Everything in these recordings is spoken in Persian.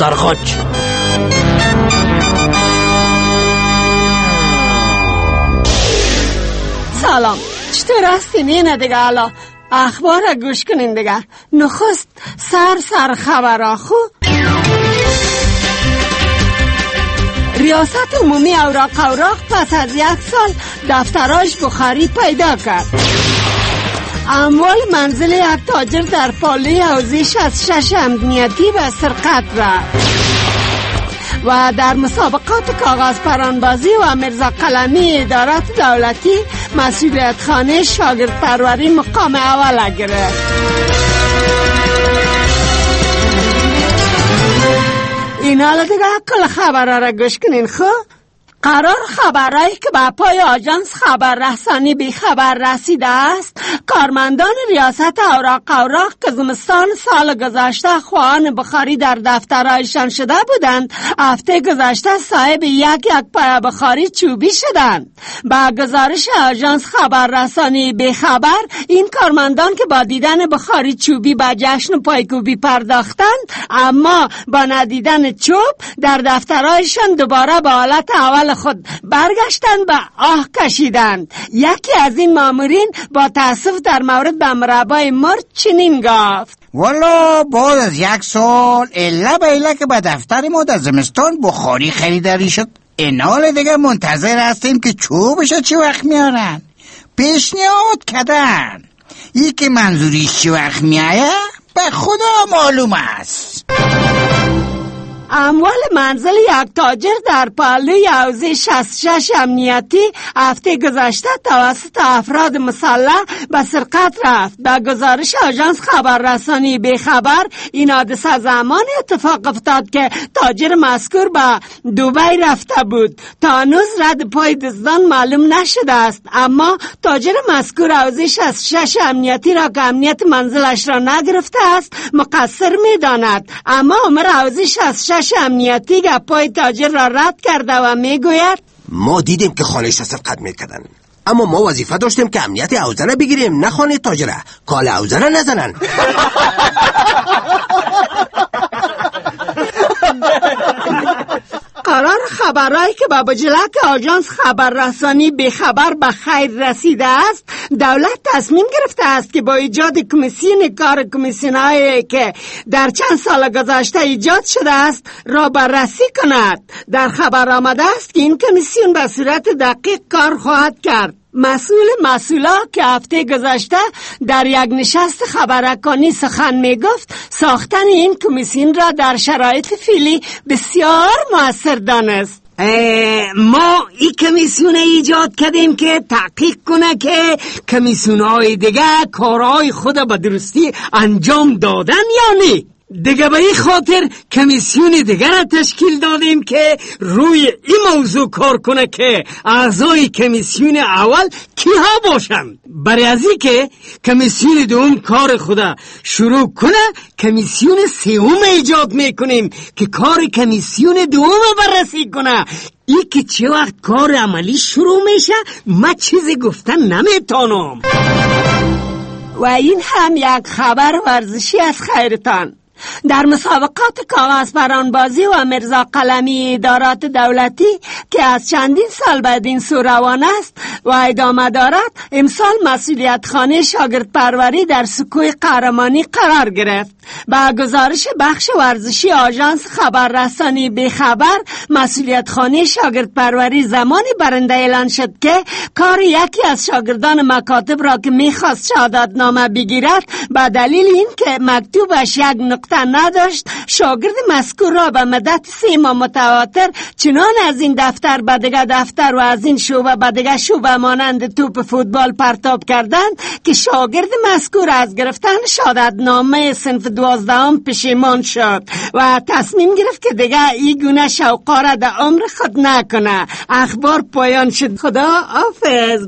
سرخوش. سلام، چطور هستین؟ اینه دیگه حالا اخبار گوش کنین دیگه. نخست سر خبر خو. ریاست عمومی اوراق پس از 1 سال دفتراش بخاری پیدا کرد. اموال منزل یک تاجر در پاله حوزه 66 امنیتی به سرقت رفت. و در مسابقات کاغذ پرانبازی و مرزا قلمی ادارات دولتی مسئولیت خانه شاگرد پروری مقام اول گرفت. این حالا دیگه کل خبرها را گوش کنین. قرار خبرهایی که به پای آژانس خبررسانی بی خبر رسیده است، کارمندان ریاست اوراق که زمستان سال گذشته خواهان بخاری در دفترهایشان شده بودند، هفته گذشته صاحب یک پای بخاری چوبی شدند. با گزارش آژانس خبررسانی بی خبر، این کارمندان که با دیدن بخاری چوبی به جشن پایکوبی پرداختند، اما با ندیدن چوب در دفترهایشان دوباره به حالت اول خود برگشتن به آه کشیدند. یکی از این مامورین با تاسف در مورد به مربای مرد چنین گفت: والا بعد از 1 سال الا به الا که به دفتر ما در زمستان بخاری خریداری شد، این حال دیگه منتظر هستیم که چوبشو چی وقت میارن. پیشنهاد کردن ای که منظوریش چی وقت میایه به خدا معلوم است. اموال منزل یک تاجر در پاله حوزه 66 امنیتی هفته گذشته توسط افراد مسلح به سرقت رفت. به گزارش آژانس خبررسانی بی خبر، این حادثه زمان اتفاق افتاد که تاجر مذکور به دبی رفته بود. تا هنوز رد پای دزدان معلوم نشده است، اما تاجر مذکور حوزه 66 امنیتی را که امنیت منزلش را نگرفته است مقصر می‌داند. اما عمر حوزه 66 امنیتی گپای تاجر را رد کرده و میگوید: ما دیدیم که خانه‌اش را سرقت میکردن، اما ما وظیفه داشتیم که امنیت حوزه را بگیریم، نه خانه تاجره. کال حوزه را نزنن. قرار خبرهایی که به بجلک آژانس خبررسانی بی خبر به خیر رسیده است، دولت تصمیم گرفته است که با ایجاد کمیسیون کار کمیسیون‌هایی که در چند سال گذشته ایجاد شده است را بررسی کند. در خبر آمده است که این کمیسیون به صورت دقیق کار خواهد کرد. مسئولا که هفته گذشته در یک نشست خبررسانی سخن می گفت، ساختن این کمیسیون را در شرایط فعلی بسیار مؤثر دانست. ما این کمیسیون ایجاد کردیم که تحقیق کنه که کمیسیون‌های دیگه کارهای خود به درستی انجام دادن یا نه. دیگه به این خاطر کمیسیون دیگر را تشکیل دادیم که روی این موضوع کار کنه که اعضای کمیسیون اول کیها باشن. برای از این که کمیسیون دوم کار خدا شروع کنه، کمیسیون سوم ایجاد میکنیم که کار کمیسیون دوم بررسی کنه. ای که چه وقت کار عملی شروع میشه من چیزی گفتن نمیتونم. و این هم یک خبر ورزشی از خیرتان. در مسابقات کاغذ پرانبازی و مرزا قلمی ادارات دولتی که از چندین سال بعد این سو روان است و ادامه دارد، امسال مسئولیت خانه شاگرد پروری در سکوی قهرمانی قرار گرفت. با گزارش بخش ورزشی آژانس خبررسانی بی خبر، مسئولیت خانه شاگرد پروری زمانی برنده اعلان شد که کار یکی از شاگردان مکاتب را که میخواست شهادتنامه بگیرد به دلیل این که مکتوبش یک نقطه نداشت، شاگرد مذکور را به مدت 3 ماه متواتر چنان از این دفتر به دیگر دفتر و از این شعبه به دیگر شعبه مانند توپ فوتبال پرتاب کردند که شاگرد مذکور از گرفتن شهادتنامه صنف 12 پشیمان شد و تصمیم گرفت که دیگر این گونه شوقا را در عمر خود نکنه. اخبار پایان شد. خدا حافظ.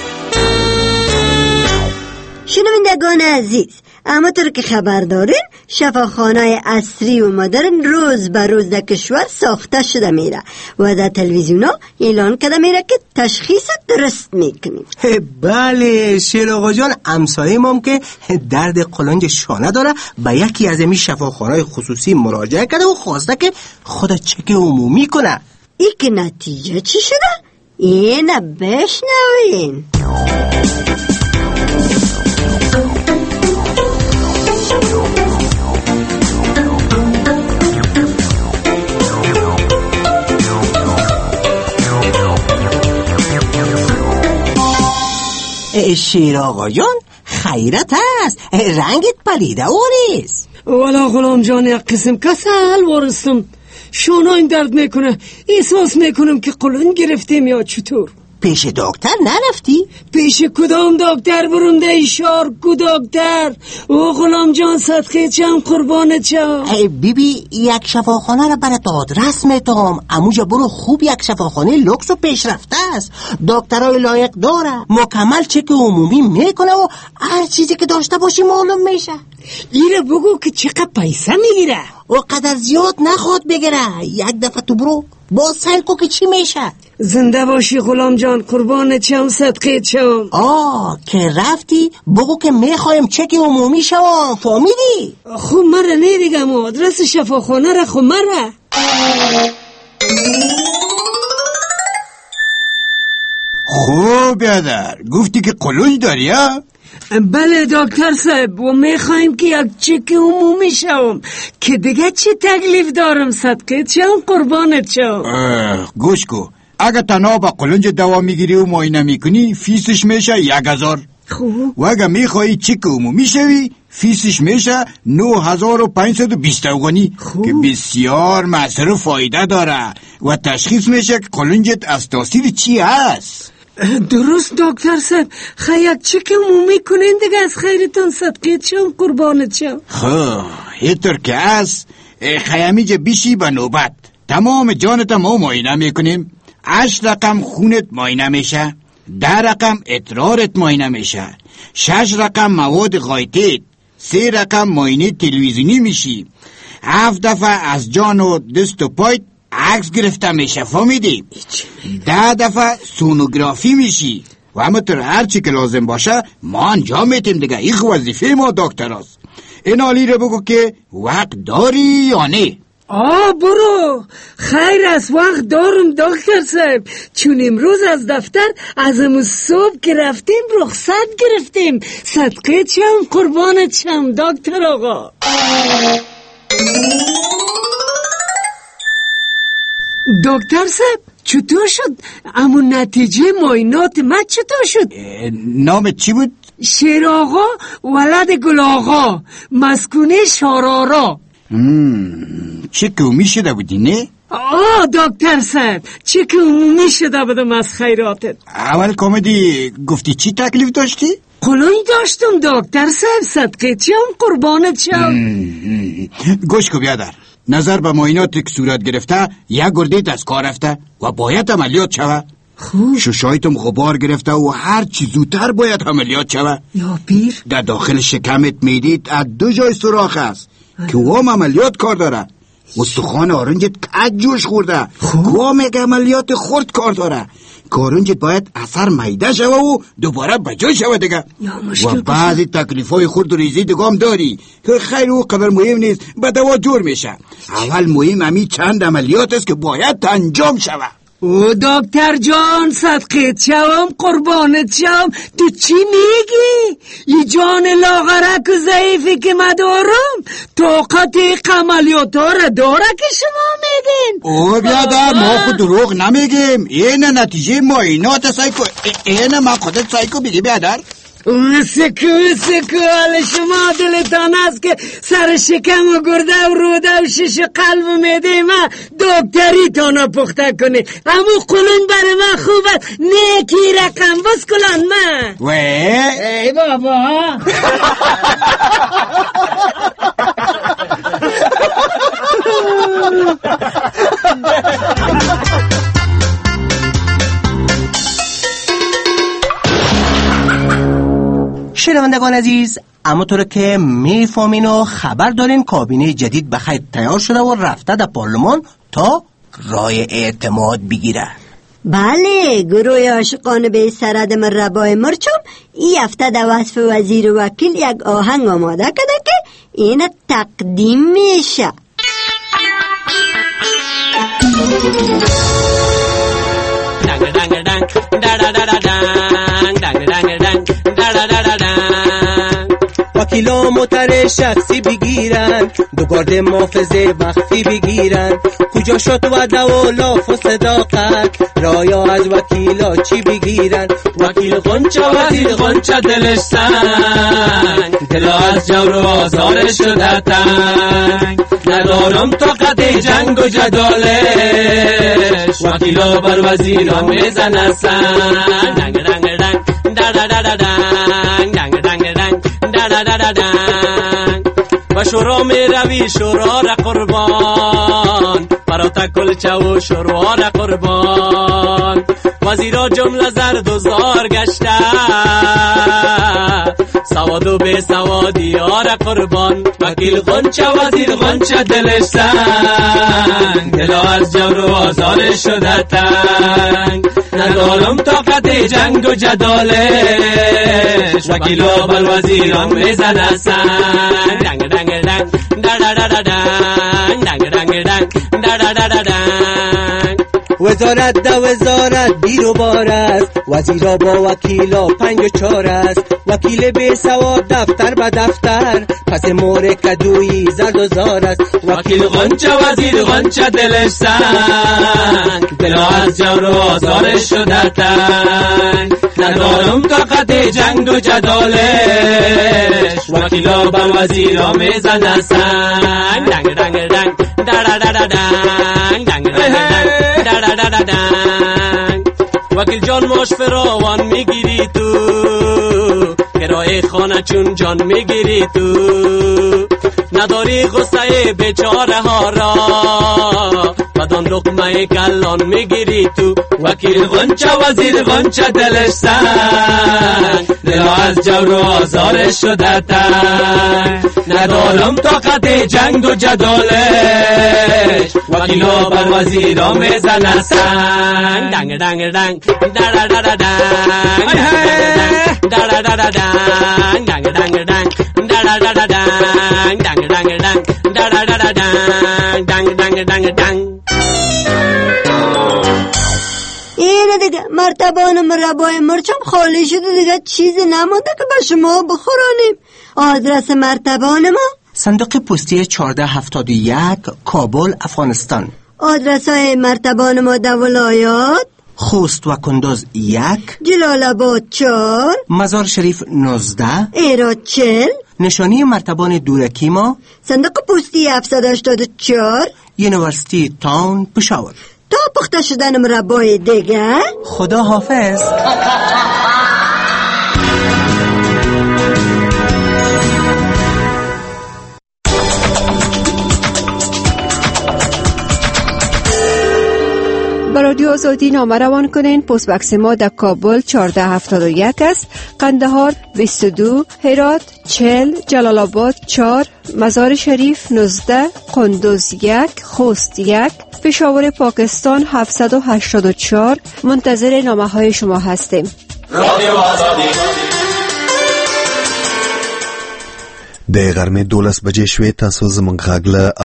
شنوندگان عزیز، اما طور که خبر دارین شفاخانه‌های عصری و مدرن روز به روز در کشور ساخته شده میره و در تلویزیونا اعلان کرده میره که تشخیص درست میکنیم. بله شیر آقا جان، امسایه مام که درد قلنج شانه داره به یکی از این شفاخانه‌های خصوصی مراجعه کرده و خواسته که خود چک عمومی کنه. ای که نتیجه چی شده؟ اینه بشنوین. شیر آقا جان خیرت هست، رنگت پلیده اوریست. والا غلام جان یک قسم کسل وارستم، شانایم درد میکنه، احساس میکنم که قولون گرفتیم یا چطور. پیش دکتر نرفتی؟ پیش کدام دکتر برونده ایشار کو دکتر؟ او غلام جان صدقه چم قربانت چم. بیبی یک شفاخانه را برات آدرس میتام، اموجا برو خوب یک شفاخانه لوکس و پیشرفته است، دکترای لایق داره، مکمل چک عمومی میکنه و هر چیزی که داشته باشی معلوم میشه. ایره بگو که چقدر پیسه میگیره؟ و قدر زیاد نخواد بگیره، یک دفعه تو برو باز سیل کو که چی میشه. زنده باشی غلام جان قربان چم صدقه چم. که رفتی بگو که میخوایم چک عمومی شوام، فهمیدی؟ خب مره نیدیگم آدرس شفاخانه را، خب مره. خوب بیادر، گفتی که قلوج داری ها؟ بله دکتر صاحب، و میخوایم که یک چک عمومی شوم که دیگه چی تکلیف دارم صدقه چم قربانت چم. گوش کو، اگه تنها با قلنج دوا میگیری و معاینه میکنی فیسش میشه 1000. خوب. و اگه میخوایی چک عمومی شوی فیسش میشه 9520 افغانی که بسیار مصرف فایده داره و تشخیص میشه که قلنجت از تاثیر چی هست. درست دکتر صاحب، یک چک عمومی کنین دیگه از خیرتون صدقه چم قربانت چم. خب اینطور که هست، خیمیجه بیشی به نوبت تمام جانت ما معاینه میکنیم. 8 رقم خونت معاینه میشه، 10 رقم ادرارت معاینه میشه، 6 رقم مواد غایطت، 3 رقم معاینه تلویزیونی میشی، 7 دفعه از جان و دست و پایت عکس گرفته میشه، فهمیدی؟ 10 دفعه سونوگرافی میشی و همونطور هر چی که لازم باشه ما انجام میتیم دیگه. این وظیفه ما دکتر هست. این حالی رو بگو که وقت داری یا نه؟ برو، خیر است، وقت دارم دکتر صاحب، چون امروز از دفتر از امروز صبح که رفتیم رخصت گرفتیم، صدقه چم قربانت چم دکتر آقا. دکتر صاحب چطور شد؟ اما نتیجه معاینات من چطور شد؟ نامت چی بود؟ شیر آقا ولد گل آقا، مسکونه شارارا. چک عمومی شده بودی نه؟ دکتر صاحب چک عمومی شده بودم از خیراتت. اول کامدی گفتی چی تکلیف داشتی؟ قلوی داشتم دکتر صاحب، صدقه چم قربانت چم. گوش کو بیادر، نظر به معاینات که صورت گرفته یک گردیت از کار رفته و باید عملیات شوه. خوب. ششایتم غبار گرفته و هر چی زودتر باید عملیات شوه. یا پیر؟ در داخل شکمت میدید از 2 جای سوراخ است که وام عملیات کار داره. استخوان آرنجت کج جوش خورده که وام عملیات خورد کار داره. کارنجت باید اثر میده شوه و دوباره بجای شوه دیگه. و بعضی تکلیفای خورد و ریزی دیگه هم داری که خیر و قدر مهم نیست، به دوا جور میشه. اول مهم همی چند عملیات است که باید انجام شوه. او دکتر جان صدقه چم قربانت چم، تو چی میگی؟ ای جان لاغرک و ضعیفی که من دارم طاقت عملیات را داره که شما میگین؟ او بیادر ما خود دروغ نمیگیم، این نتیجه معاینات سایکو. این ما خودت سایکو بگی بیادر. سکو حال شما دلتان است که سر شکم و گرده و روده و شش و قلب و معده من دکتری تانا پخته کنه. امو قلون برای من خوبه، نیکی رقم بس کلان من. ای بابا شنوندگان عزیز، همونطور که میفهمین و خبر دارین کابینه جدید بخیر تیار شده و رفته در پارلمان تا رای اعتماد بگیره. بله، گروه عاشقان به سرد مربای مرچم این هفته در وصف وزیر و وکیل یک آهنگ آماده کرده که این تقدیم میشه. وکیلا موتر شخصی بگیرن، دو گارد محافظه مخفی بگیرن، کجا شد وعده و لاف و صداقت، رایا از وکیلا چی بگیرن؟ وکیل غنچه وزیر غنچه دلش سنگ، دلا از جور و آزارش شده تنگ، ندارم طاقت جنگ و جدالش، وکیلا بر وزیران میزنه سنگ. دنگ دنگ دنگ در در در دنگ دنگ دنگ دنگ در در در دنگ و شورا می روی شورا را قربان، براتا کلچه و شورا را قربان، وزیرا جمله زرد و زار گشته، سواد و بی سوادی ها را قربان، وکیل غنچه وزیر غنچه دلش سنگ، دلا از جور و آزار شده تنگ، ندارم طاقت جنگ و جدالش، وکیلا بر وزیران میزنه سنگ. دنگ دنگ دنگ در در در دنگ دنگ دنگ دنگ در در در دنگ. وزارت ده وزارت بیر و بار است، وزیرا با وکیلا 5 و 4 است، وکیل بی سواد دفتر به دفتر، پس مور کدویی زرد و زار است، وکیل غنچه وزیر غنچه دلش سنگ، دلا از جور و آزارش شده تنگ، ندارم طاقت جنگ و جدالش، وکیلا بر وزیرا میزنه سنگ. دنگ دنگ دنگ در در در دنگ دنگ دنگ در در در دنگ. وکیل جان ماش فراوان میگیری تو، کرایه خانه چون جان میگیری تو، نداری غصه بیچاره ها را، بدان لقمه کلان میگیری تو، وکیل غنچه وزیر غنچه دلش سنگ، دلا از جور و آزارش شده تنگ، ندارم طاقت جنگ و جدالش، وکیلا بر وزیرا میزنه سنگ. دنگ دنگ دنگ در در در دنگ در در در دنگ دنگ دنگ دنگ در در در دنگ دنگ دنگ دنگ در در در دنگ دنگ دنگ دنگ دنگ. اینه دیگه، مرتبان مربای مرچم خالی شده دیگه، چیزی نمونده که به شما بخورانیم. آدرس مرتبان ما صندوق پستی 1471 کابل افغانستان. آدرس های مرتبان ما در ولایات خوست و کندوز 1، جلال آباد 4، مزار شریف 19، ایراد 40، نشانی مرتبان دورکی ما صندوق پستی 784 یونیورسیتی تاون پشاور. تا پخته شدن مربای دیگه، خدا حافظ. با رادیو آزادی نامه روان کنین. پست بکس ما در کابل 1471 است، قندهار 22، هرات 40، جلال آباد 4، مزار شریف 19، کندوز 1، خوست 1، پشاور پاکستان 784. منتظر نامه های شما هستیم. رادیو آزادی. د غرمې 12 بجې شوې، تاسو زموږ غږ له